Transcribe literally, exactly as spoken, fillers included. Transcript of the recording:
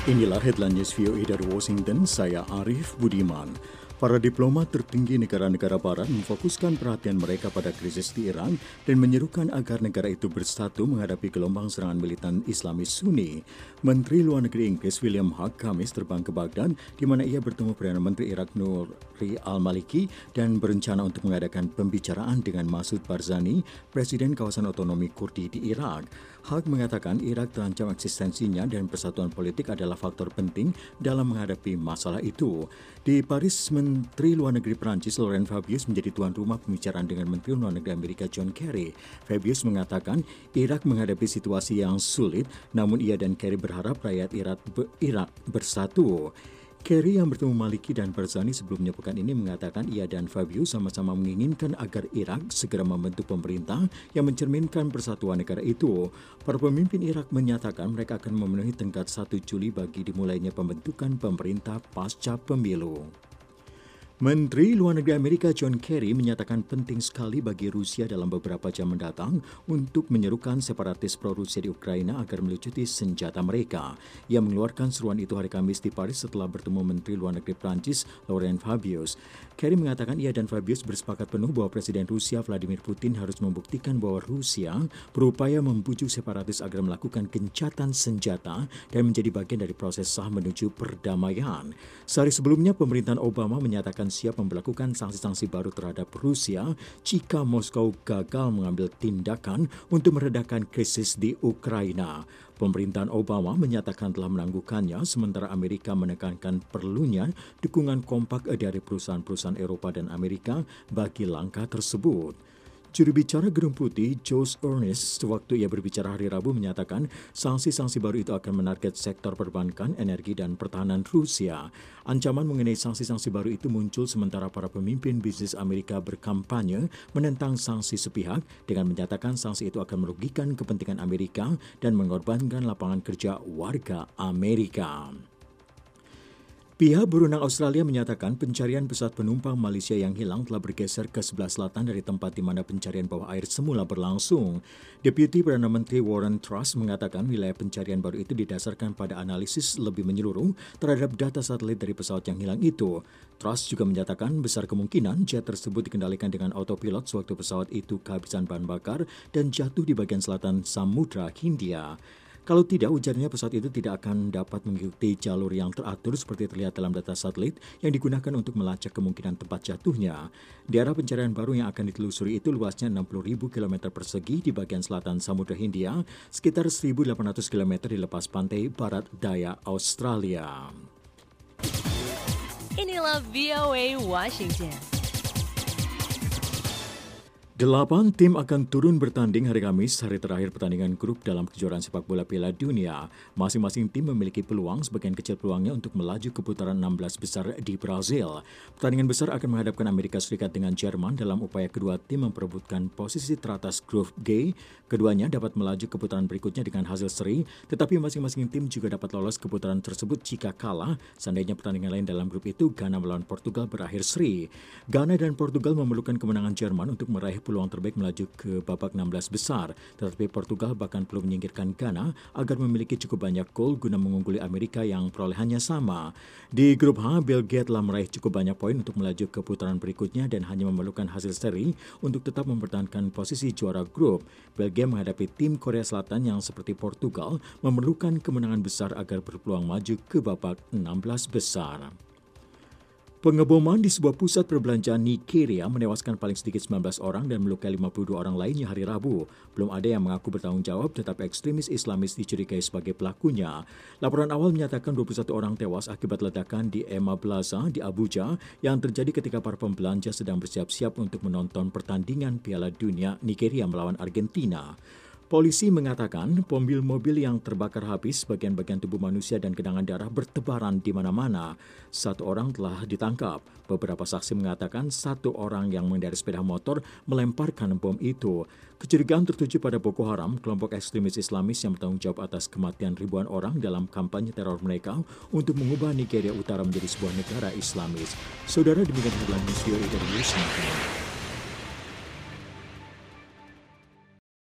Inilah headline news V O A dari Washington, saya Arif Budiman. Para diplomat tertinggi negara-negara barat memfokuskan perhatian mereka pada krisis di Iran dan menyerukan agar negara itu bersatu menghadapi gelombang serangan militan Islamis Sunni. Menteri Luar Negeri Inggris William Hague Kamis terbang ke Baghdad, di mana ia bertemu Perdana Menteri Irak Nouri al-Maliki dan berencana untuk mengadakan pembicaraan dengan Masoud Barzani, Presiden kawasan otonomi Kurdi di Irak. Hague mengatakan Irak terancam eksistensinya dan persatuan politik adalah faktor penting dalam menghadapi masalah itu. Di Paris, Menteri Luar Negeri Perancis Laurent Fabius menjadi tuan rumah pembicaraan dengan Menteri Luar Negeri Amerika John Kerry. Fabius mengatakan Irak menghadapi situasi yang sulit, namun ia dan Kerry berharap rakyat Irak, Irak bersatu. Kerry yang bertemu Maliki dan Barzani sebelumnya pekan ini mengatakan ia dan Fabius sama-sama menginginkan agar Irak segera membentuk pemerintah yang mencerminkan persatuan negara itu. Para pemimpin Irak menyatakan mereka akan memenuhi tenggat satu Juli bagi dimulainya pembentukan pemerintah pasca pemilu. Menteri Luar Negeri Amerika John Kerry menyatakan penting sekali bagi Rusia dalam beberapa jam mendatang untuk menyerukan separatis pro-Rusia di Ukraina agar melucuti senjata mereka. Ia mengeluarkan seruan itu hari Kamis di Paris setelah bertemu Menteri Luar Negeri Prancis Laurent Fabius. Kerry mengatakan ia dan Fabius bersepakat penuh bahwa Presiden Rusia Vladimir Putin harus membuktikan bahwa Rusia berupaya membujuk separatis agar melakukan gencatan senjata dan menjadi bagian dari proses sah menuju perdamaian. Sehari sebelumnya, pemerintahan Obama menyatakan siap memberlakukan sanksi-sanksi baru terhadap Rusia jika Moskow gagal mengambil tindakan untuk meredakan krisis di Ukraina. Pemerintahan Obama menyatakan telah menangguhkannya, sementara Amerika menekankan perlunya dukungan kompak dari perusahaan-perusahaan Eropa dan Amerika bagi langkah tersebut. Juru bicara Gedung Putih, Josh Earnest, sewaktu ia berbicara hari Rabu menyatakan sanksi-sanksi baru itu akan menarget sektor perbankan, energi, dan pertahanan Rusia. Ancaman mengenai sanksi-sanksi baru itu muncul sementara para pemimpin bisnis Amerika berkampanye menentang sanksi sepihak dengan menyatakan sanksi itu akan merugikan kepentingan Amerika dan mengorbankan lapangan kerja warga Amerika. Pihak berwenang Australia menyatakan pencarian pesawat penumpang Malaysia yang hilang telah bergeser ke sebelah selatan dari tempat di mana pencarian bawah air semula berlangsung. Deputi Perdana Menteri Warren Truss mengatakan wilayah pencarian baru itu didasarkan pada analisis lebih menyeluruh terhadap data satelit dari pesawat yang hilang itu. Truss juga menyatakan besar kemungkinan jet tersebut dikendalikan dengan autopilot sewaktu pesawat itu kehabisan bahan bakar dan jatuh di bagian selatan Samudra Hindia. Kalau tidak, ujarnya pesawat itu tidak akan dapat mengikuti jalur yang teratur seperti terlihat dalam data satelit yang digunakan untuk melacak kemungkinan tempat jatuhnya. Daerah pencarian baru yang akan ditelusuri itu luasnya enam puluh ribu kilometer persegi di bagian selatan Samudra Hindia, sekitar seribu delapan ratus kilometer di lepas pantai barat daya Australia. Inilah V O A Washington. Delapan tim akan turun bertanding hari Kamis, hari terakhir pertandingan grup dalam kejuaraan sepak bola Piala Dunia. Masing-masing tim memiliki peluang, sebagian kecil peluangnya untuk melaju ke putaran enam belas besar di Brazil. Pertandingan besar akan menghadapkan Amerika Serikat dengan Jerman dalam upaya kedua tim memperebutkan posisi teratas grup G. Keduanya dapat melaju ke putaran berikutnya dengan hasil seri, tetapi masing-masing tim juga dapat lolos ke putaran tersebut jika kalah. Seandainya pertandingan lain dalam grup itu, Ghana melawan Portugal berakhir seri. Ghana dan Portugal memerlukan kemenangan Jerman untuk meraih peluang terbaik melaju ke babak enam belas besar, tetapi Portugal bahkan perlu menyingkirkan Ghana agar memiliki cukup banyak gol guna mengungguli Amerika yang perolehannya sama. Di grup H, Belgia telah meraih cukup banyak poin untuk melaju ke putaran berikutnya dan hanya memerlukan hasil seri untuk tetap mempertahankan posisi juara grup. Belgia menghadapi tim Korea Selatan yang seperti Portugal memerlukan kemenangan besar agar berpeluang maju ke babak enam belas besar. Pengeboman di sebuah pusat perbelanjaan Nigeria menewaskan paling sedikit sembilan belas orang dan melukai lima puluh dua orang lainnya hari Rabu. Belum ada yang mengaku bertanggung jawab, tetapi ekstremis Islamis dicurigai sebagai pelakunya. Laporan awal menyatakan dua puluh satu orang tewas akibat ledakan di Emma Plaza di Abuja yang terjadi ketika para pembelanja sedang bersiap-siap untuk menonton pertandingan Piala Dunia Nigeria melawan Argentina. Polisi mengatakan mobil-mobil yang terbakar habis, bagian-bagian tubuh manusia dan genangan darah bertebaran di mana-mana. Satu orang telah ditangkap. Beberapa saksi mengatakan satu orang yang mengendarai sepeda motor melemparkan bom itu. Kecurigaan tertuju pada Boko Haram, kelompok ekstremis Islamis yang bertanggung jawab atas kematian ribuan orang dalam kampanye teror mereka untuk mengubah Nigeria Utara menjadi sebuah negara Islamis. Saudara, demikian headline news dari Washington.